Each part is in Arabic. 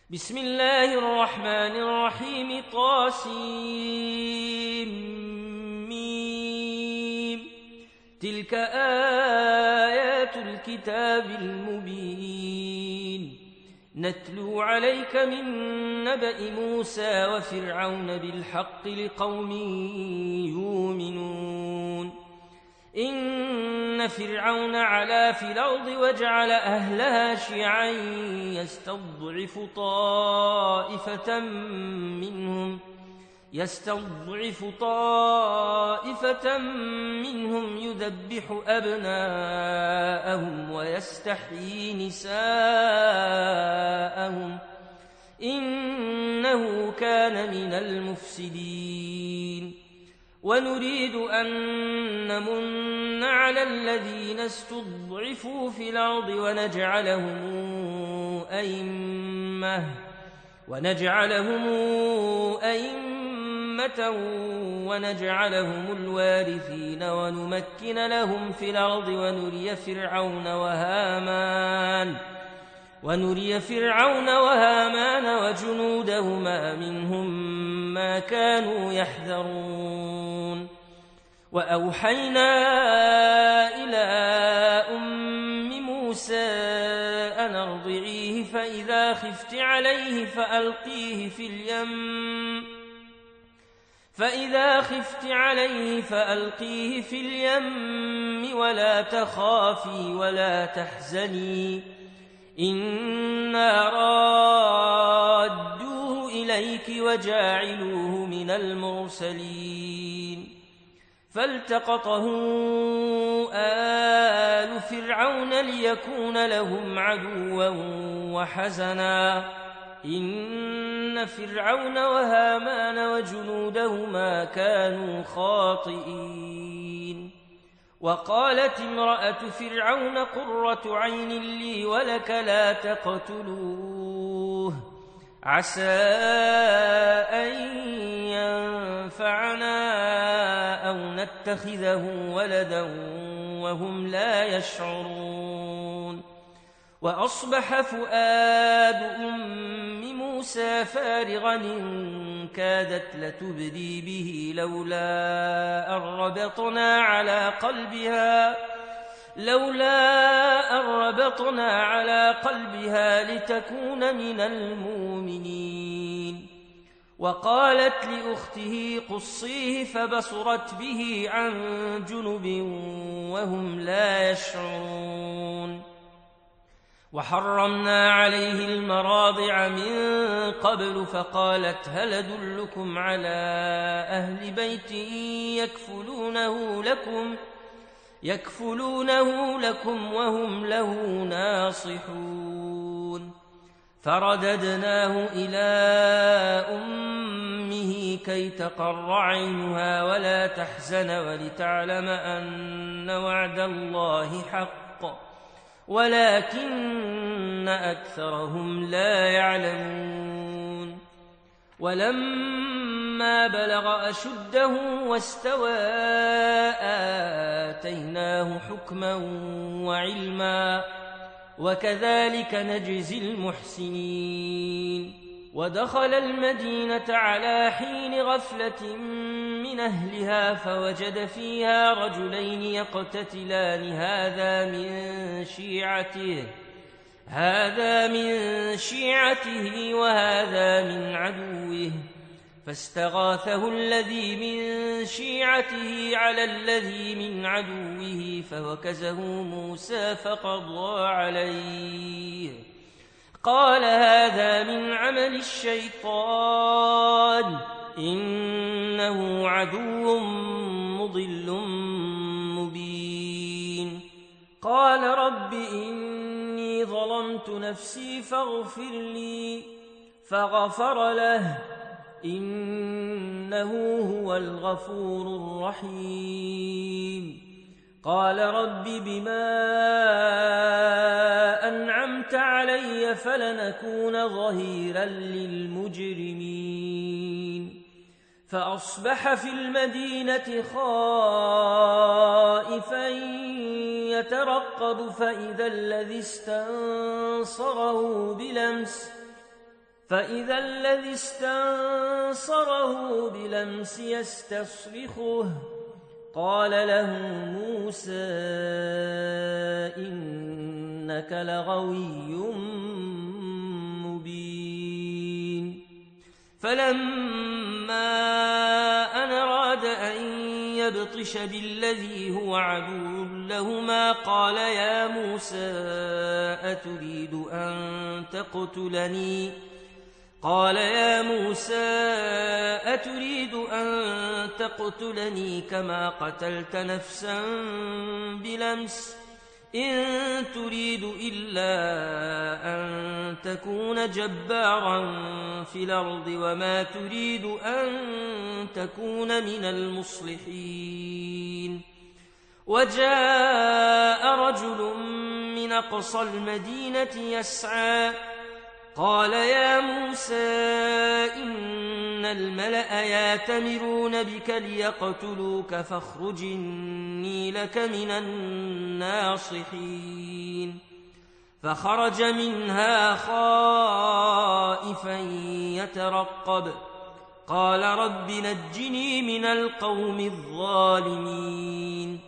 بسم الله الرحمن الرحيم طاسيم تلك آيات الكتاب المبين نتلو عليك من نبأ موسى وفرعون بالحق لقوم يؤمنون إن فرعون علا في الأرض وجعل أهلها شيعا يستضعف طائفة منهم يذبح أبناءهم ويستحيي نساءهم إنه كان من المفسدين ونريد أن نمن على الذين استضعفوا في الأرض ونجعلهم أئمة ونجعلهم الوارثين ونمكن لهم في الأرض ونري فرعون وهامان وجنودهما منهم ما كانوا يحذرون وأوحينا إلى أم موسى أن أرضعيه فإذا خفت عليه فألقيه في اليم ولا تخافي ولا تحزني إنا رادوه إليك وجاعلوه من المرسلين فالتقطه آل فرعون ليكون لهم عدوا وحزنا إن فرعون وهامان وجنودهما كانوا خاطئين وقالت امرأة فرعون قرة عين لي ولك لا تقتلوه عسى أن ينفعنا أو نتخذه ولدا وهم لا يشعرون وأصبح فؤاد أم موسى فارغا إن كادت لتبدي به لولا أن ربطنا على قلبها لتكون من المؤمنين وقالت لأخته قصيه فبصرت به عن جنب وهم لا يشعرون وحرمنا عليه المراضع من قبل فقالت هل أدلكم على أهل بيت يكفلونه لكم وهم له ناصحون فرددناه إلى أمه كي تقر عينها ولا تحزن ولتعلم أن وعد الله حق ولكن أكثرهم لا يعلمون ولما بلغ أشده واستوى آتيناه حكما وعلما وكذلك نجزي المحسنين ودخل المدينة على حين غفلة من أهلها فوجد فيها رجلين يقتتلان هذا من شيعته وهذا من عدوه فاستغاثه الذي من شيعته على الذي من عدوه فوكزه موسى فقضى عليه قال هذا من عمل الشيطان إنه عدو مضل مبين قال رب إني ظلمت نفسي فاغفر لي فغفر له إنه هو الغفور الرحيم قال رب بما أنعمت علي فلنكون ظهيرا للمجرمين فأصبح في المدينة خائفا يترقب فإذا الذي استنصره فإذا الذي استنصره بلمس يستصرخه قال له موسى إنك لغوي مبين فلما أن أراد أن يبطش بالذي هو عدو لهما قال يا موسى أتريد أن تقتلني كما قتلت نفسا بلمس إن تريد إلا أن تكون جبارا في الأرض وما تريد أن تكون من المصلحين وجاء رجل من أقصى المدينة يسعى قال يا موسى إن الملأ يأتمرون بك ليقتلوك فاخرج إني لك من الناصحين فخرج منها خائفا يترقب قال رب نجني من القوم الظالمين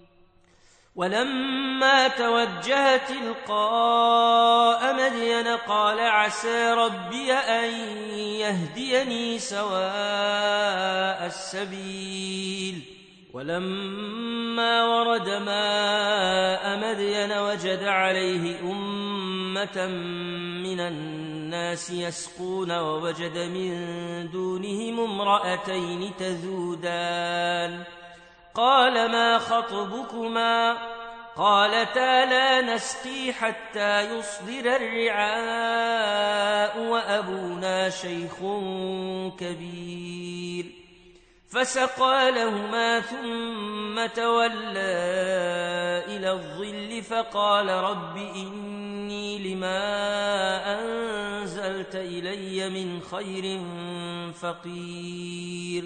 ولما توجه تلقاء مدين قال عسى ربي أن يهديني سواء السبيل ولما ورد ماء مدين وجد عليه أمة من الناس يسقون ووجد من دونهم امرأتين تذودان قال ما خطبكما قالتا لا نسقي حتى يصدر الرعاء وأبونا شيخ كبير فسقى لهما ثم تولى إلى الظل فقال رب إني لما أنزلت إلي من خير فقير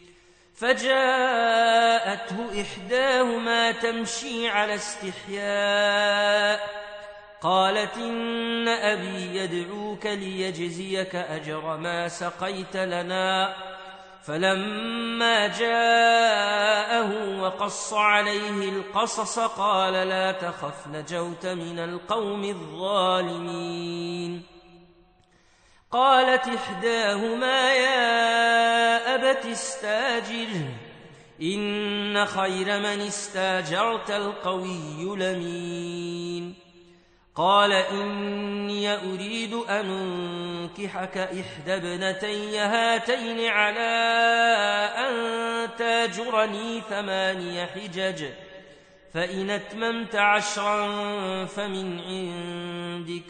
فجاءته إحداهما تمشي على استحياء قالت إن أبي يدعوك ليجزيك أجر ما سقيت لنا فلما جاءه وقص عليه القصص قال لا تخف نجوت من القوم الظالمين قالت إحداهما يا أبت استاجره إن خير من استاجرت القوي الأمين قال إني أريد أن أنكحك إحدى ابنتي هاتين على أن تاجرني 8 حجج فإن أتممت 10 فمن عندك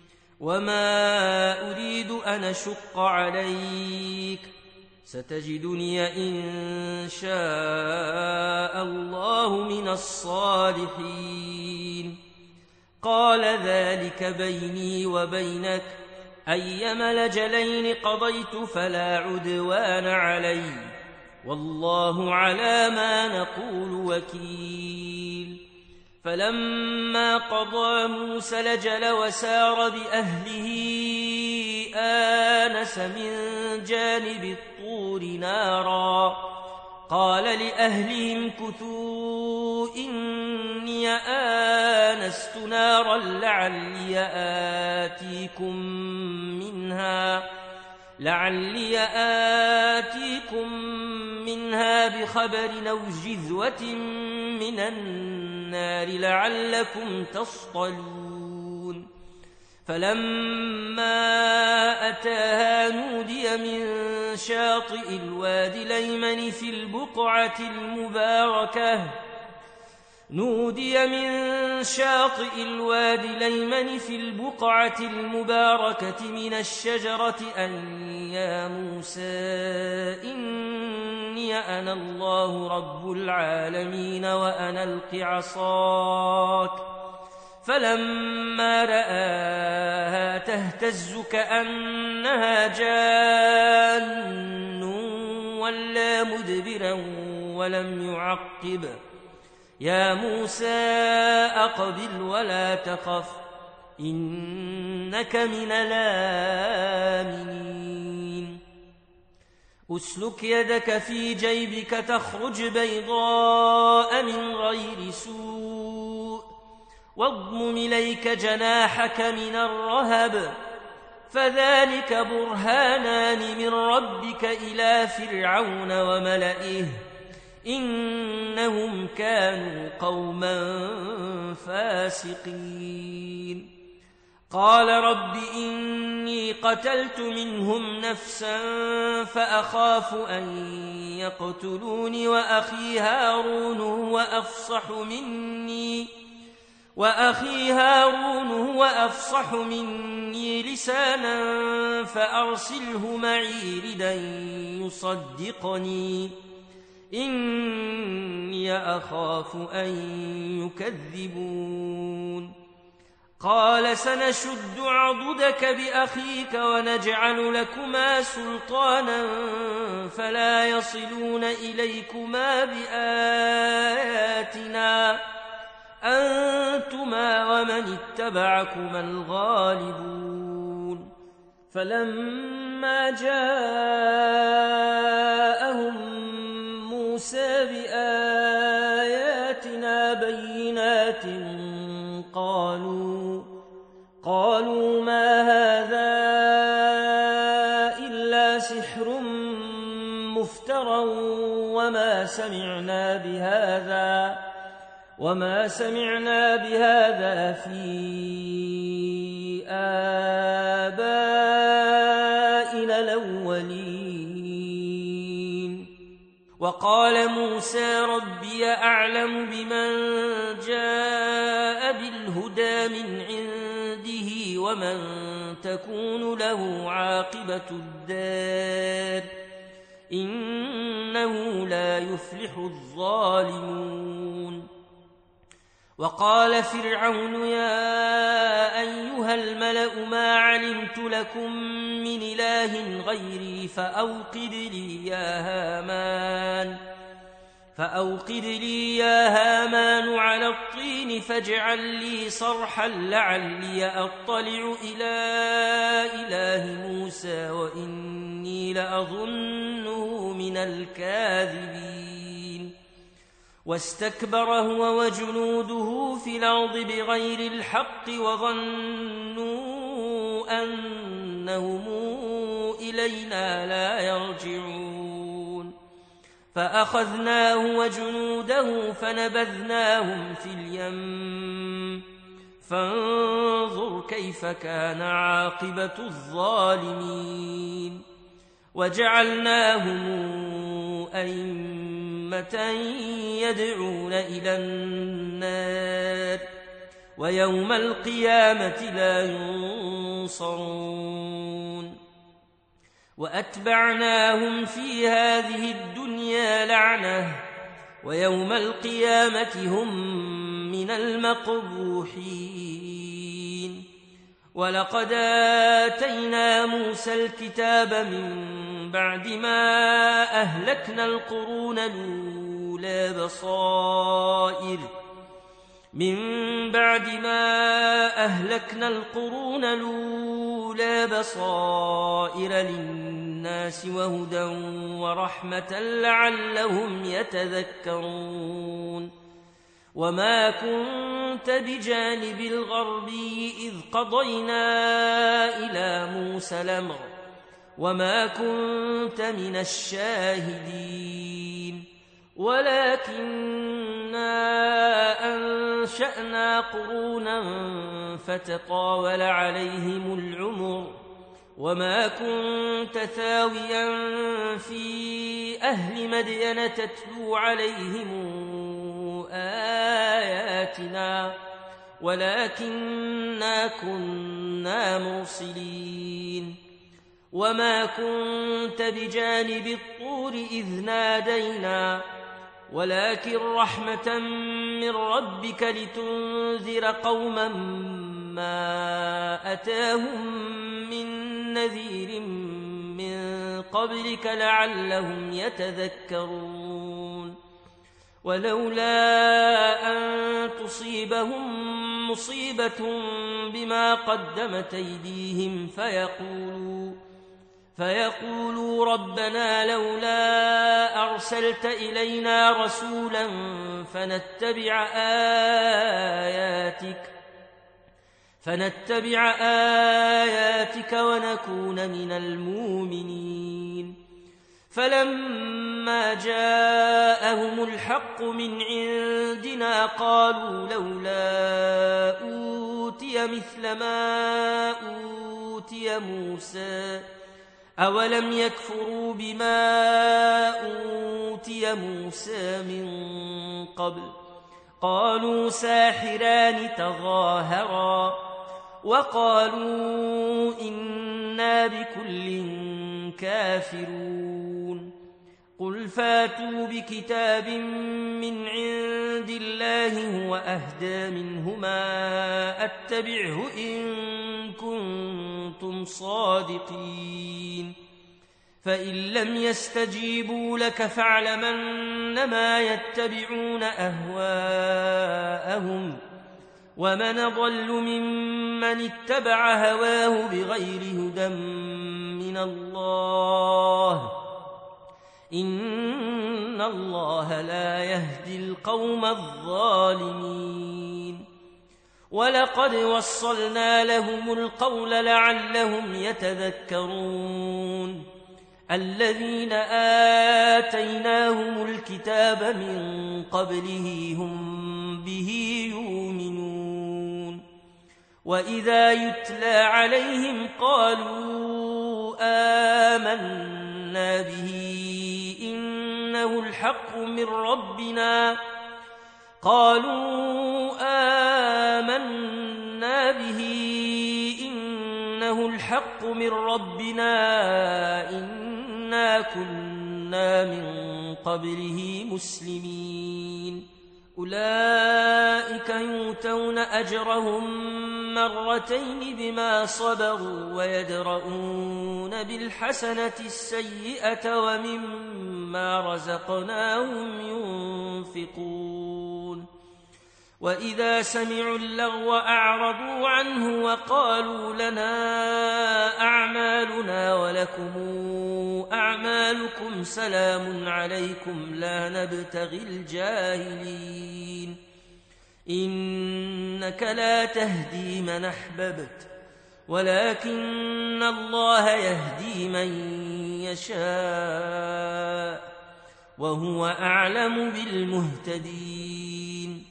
وما أريد أن أشق عليك ستجدني إن شاء الله من الصالحين قال ذلك بيني وبينك أيما الأجلين قضيت فلا عدوان علي والله على ما نقول وكيل فلما قضى موسى الأجل وسار بأهله آنس من جانب الطور نارا قال لأهلهم كثوا إني آنست نارا لعلي آتيكم منها بخبر أو جذوة من النار لعلكم تصطلون فلما أتاها نودي من شاطئ الوادي الأيمن في البقعة المباركة من الشجرة أن يا موسى إني أنا الله رب العالمين وأن ألق عصاك فلما رآها تهتز كأنها جان ولا مدبرا ولم يعقب يا موسى أقبل ولا تخف إنك من الآمنين أسلك يدك في جيبك تخرج بيضاء من غير سوء واضمم إليك جناحك من الرهب فذلك برهانان من ربك إلى فرعون وملئه إنهم كانوا قوما فاسقين قال رب إني قتلت منهم نفسا فأخاف أن يقتلون وأخي هارون هو أفصح مني لسانا فأرسله معي ردا يصدقني إني أخاف أن يكذبون قال سنشد عضدك بأخيك ونجعل لكما سلطانا فلا يصلون إليكما بآياتنا أنتما ومن اتبعكما الغالبون فلما جاءهم موسى بآياتنا بينات قالوا ما هذا إلا سحر مفترى وما سمعنا بهذا في آبائنا الأولين وقال موسى ربي أعلم بمن جاء بالهدى من عنده ومن تكون له عاقبة الدار إنه لا يفلح الظالمون وقال فرعون يا أيها الملأ ما علمت لكم من إله غيري فأوقد لي يا هامان على الطين فاجعل لي صرحا لعلي أطلع إلى إله موسى وإني لأظنه من الكاذبين واستكبر هو وجنوده في الأرض بغير الحق وظنوا أنهم إلينا لا يرجعون فأخذناه وجنوده فنبذناهم في اليم فانظر كيف كان عاقبة الظالمين وجعلناهم أئمة يدعون إلى النار ويوم القيامة لا ينصرون وأتبعناهم في هذه الدنيا لعنة ويوم القيامة هم من المقبوحين ولقد آتينا موسى الكتاب من بعد ما أهلكنا القرون الأولى بصائر للناس وهدى ورحمة لعلهم يتذكرون وما كنت بجانب الغربي إذ قضينا إلى موسى الأمر وما كنت من الشاهدين ولكننا أنشأنا قرونا فتطاول عليهم العمر وما كنت ثاويا في أهل مدين تتلو عليهم آياتنا ولكننا كنا مرسلين وما كنت بجانب الطور إذ نادينا ولكن رحمة من ربك لتنذر قوما ما أتاهم من نذير من قبلك لعلهم يتذكرون ولولا أن تصيبهم مصيبة بما قدمت أيديهم فيقولوا ربنا لولا أرسلت إلينا رسولا فنتبع آياتك ونكون من المؤمنين. فلما جاءهم الحق من عندنا قالوا لولا أوتي مثل ما أوتي موسى أولم يكفروا بما أوتي موسى من قبل قالوا ساحران تظاهرا وقالوا إنا بكل كافرون. قل فاتوا بكتاب من عند الله هو أهدى منهما أتبعه إن كنتم صادقين. فإن لم يستجيبوا لك فاعلم أنما يتبعون أهواءهم ومن أضل ممن اتبع هواه بغير هدى من الله إن الله لا يهدي القوم الظالمين. ولقد وصلنا لهم القول لعلهم يتذكرون. الذين آتيناهم الكتاب من قبله هم به يؤمنون. وإذا يتلى عليهم قالوا آمنا به إنه الحق من ربنا إنا كنا من قبله مسلمين. أولئك يؤتون أجرهم مرتين بما صبروا ويدرؤون بالحسنة السيئة ومما رزقناهم ينفقون. وإذا سمعوا اللغو أعرضوا عنه وقالوا لنا أعمالنا ولكم أعمالكم سلام عليكم لا نبتغي الجاهلين. إنك لا تهدي من أحببت ولكن الله يهدي من يشاء وهو أعلم بالمهتدين.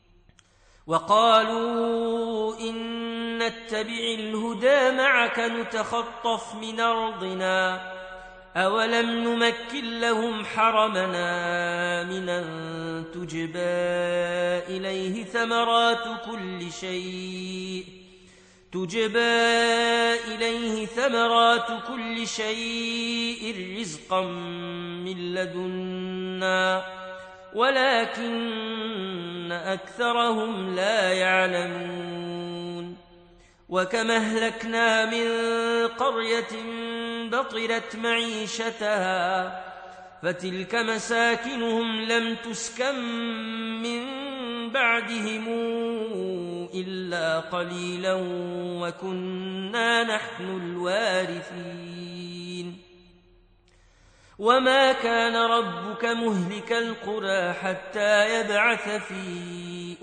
وقالوا إن نتبع الهدى معك نتخطف من أرضنا أولم نمكن لهم حرمنا آمنا تجبى إليه ثمرات كل شيء رزقا من لدنا ولكن أكثرهم لا يعلمون. وكما أهلكنا من قرية بطرت معيشتها فتلك مساكنهم لم تسكن من بعدهم إلا قليلا وكنا نحن الوارثين. وما كان ربك مهلك القرى حتى يبعث في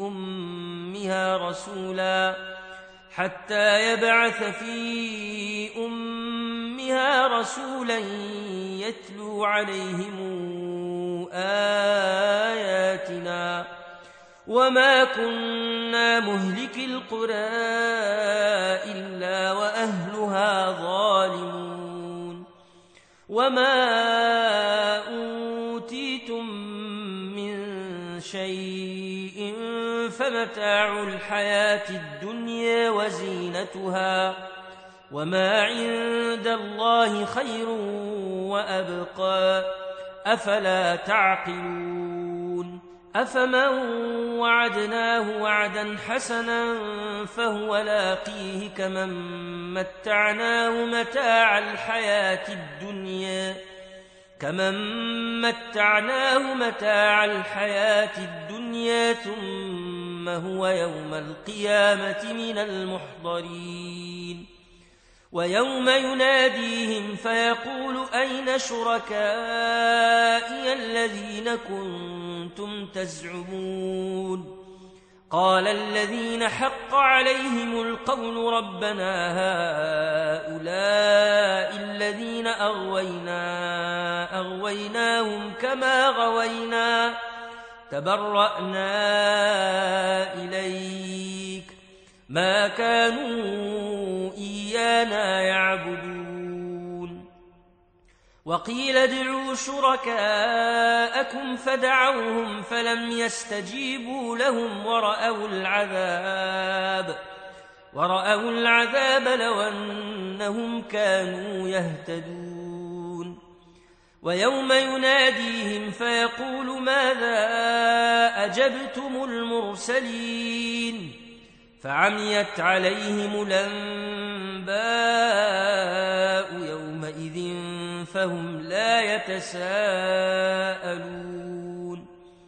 أمها رسولا يتلو عليهم آياتنا وما كنا مهلك القرى إلا وأهلها ظالمون. وما أوتيتم من شيء فمتاع الحياة الدنيا وزينتها وما عند الله خير وأبقى أفلا تعقلون. أفمن وعدناه وعدا حسنا فهو لاقيه كمن متعناه متاع الحياة الدنيا ثم هو يوم القيامة من المحضرين. ويوم يناديهم فيقول أين شركائي الذين كنتم تزعمون قال الذين حق عليهم القول ربنا هؤلاء الذين أغويناهم كما غوينا تبرأنا إليك ما كانوا إيانا يعبدون وقيل ادعوا شركاءكم فدعوهم فلم يستجيبوا لهم ورأوا العذاب لو أنهم كانوا يهتدون ويوم يناديهم فيقول ماذا أجبتم المرسلين فعميت عليهم الأنباء يومئذ فهم لا يتساءلون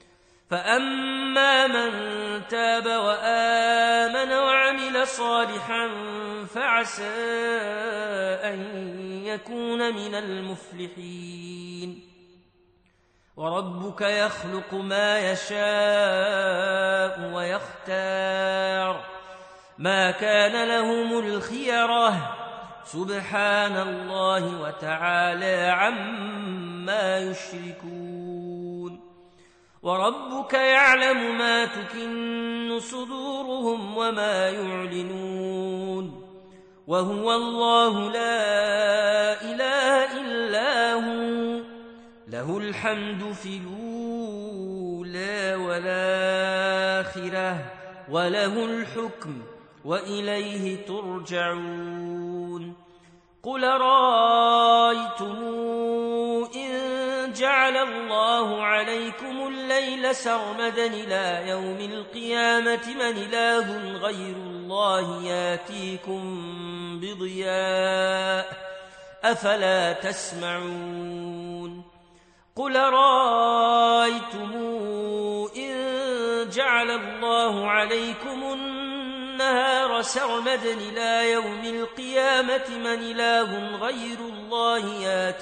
فأما من تاب وآمن وعمل صالحا فعسى أن يكون من المفلحين وربك يخلق ما يشاء ويختار ما كان لهم الخيرة سبحان الله وتعالى عما يشركون وربك يعلم ما تكن صدورهم وما يعلنون وهو الله لا إله إلا هو له الحمد في الأولى والآخرة وله الحكم وإليه ترجعون قل رأيتم إن جعل الله عليكم الليل سرمدا إلى يوم القيامة من إله غير الله ياتيكم بضياء أفلا تسمعون قل رأيتم إن جعل الله عليكم النهار سرمدا إلى يوم القيامة من إله غير الله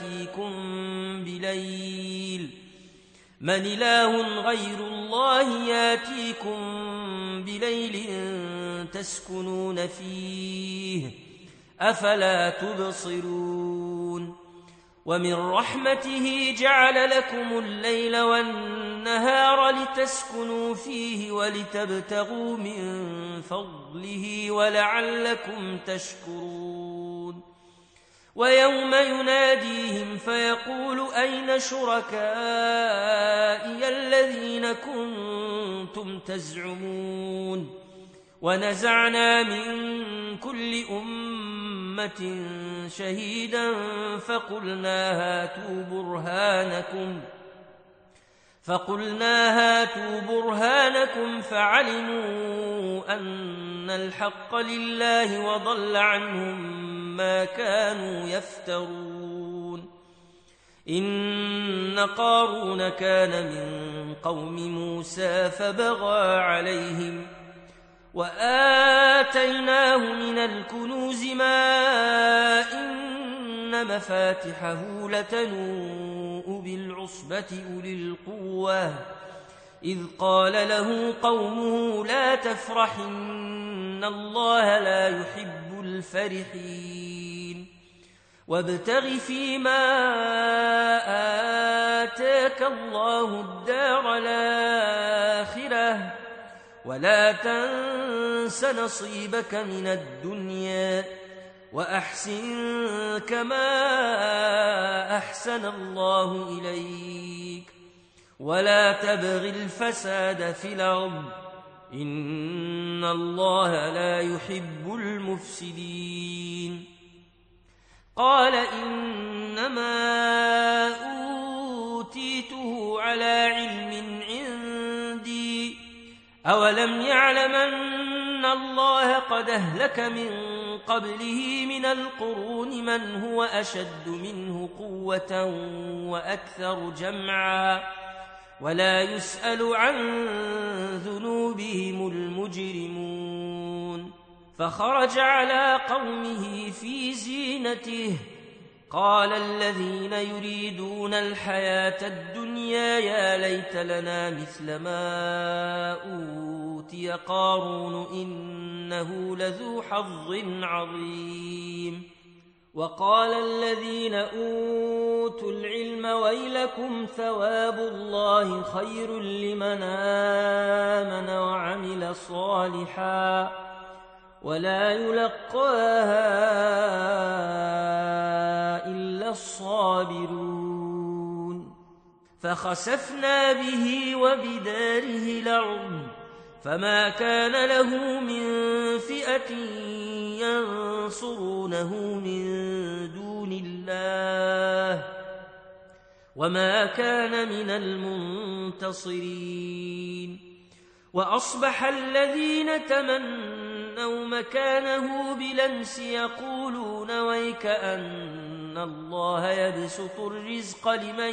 ياتيكم بليل تسكنون فيه أفلا تبصرون ومن رحمته جعل لكم الليل والنهار لتسكنوا فيه ولتبتغوا من فضله ولعلكم تشكرون ويوم يناديهم فيقول أين شركائي الذين كنتم تزعمون ونزعنا من كل أمة شهيدا فقلنا هاتوا برهانكم فعلموا أن الحق لله وضل عنهم ما كانوا يفترون إن قارون كان من قوم موسى فبغى عليهم وآتيناه من الكنوز ما إن مفاتحه لتنوء بالعصبة أولي القوة إذ قال له قومه لا تفرح إن الله لا يحب الفرحين وابتغ فيما آتاك الله الدار الآخرة ولا تنس نصيبك من الدنيا وأحسن كما أحسن الله إليك ولا تبغ الفساد في الأرض إن الله لا يحب المفسدين قال إنما أوتيته على علم عندي أولم يعلم أن الله قد أهلك من قبله من القرون من هو أشد منه قوة وأكثر جمعا ولا يسأل عن ذنوبهم المجرمون فخرج على قومه في زينته قال الذين يريدون الحياة الدنيا يا ليت لنا مثل ما أوتي قارون إنه لذو حظ عظيم وقال الذين أوتوا العلم ويلكم ثواب الله خير لمن آمن وعمل صالحا ولا يلقاها إلا الصابرون فخسفنا به وبداره الأرض فما كان له من فئة ينصرونه من دون الله وما كان من المنتصرين وأصبح الذين تمنوا مكانه بلمس يقولون ويكأن الله يبسط الرزق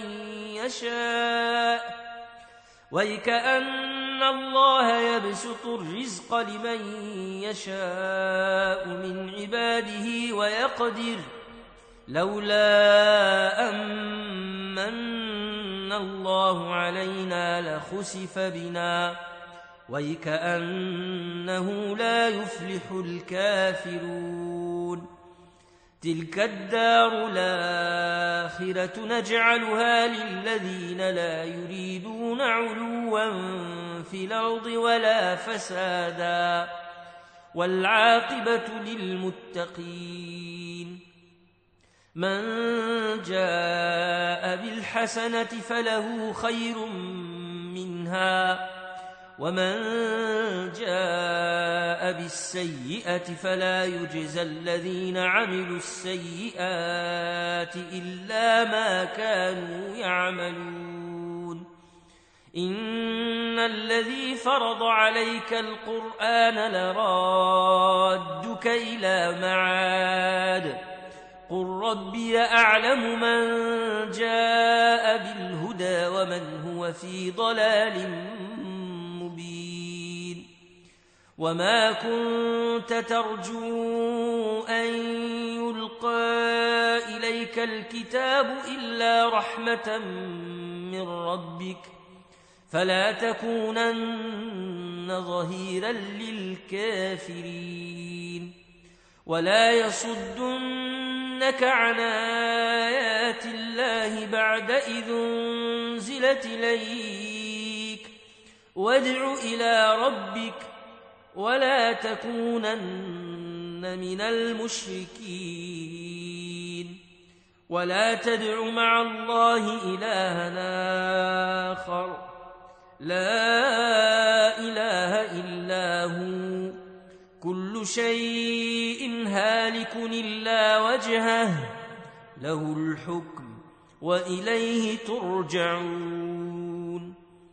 لمن يشاء من عباده ويقدر لولا أمن الله علينا لخسف بنا ويكأنه لا يفلح الكافرون تلك الدار الآخرة نجعلها للذين لا يريدون علوا في الأرض ولا فسادا والعاقبة للمتقين من جاء بالحسنة فله خير منها ومن جاء بالسيئة فلا يجزى الذين عملوا السيئات إلا ما كانوا يعملون إن الذي فرض عليك القرآن لرادك إلى معاد قل ربي أعلم من جاء بالهدى ومن هو في ضلال مبين وما كنت ترجو أن يلقى إليك الكتاب إلا رحمة من ربك فلا تكونن ظهيرا للكافرين ولا يصدنك عن آيات الله بعد إذ أنزلت إليك وادع إلى ربك ولا تكونن من المشركين ولا تدع مع الله إلها آخر لا إله إلا هو كل شيء هالك إلا وجهه له الحكم وإليه ترجعون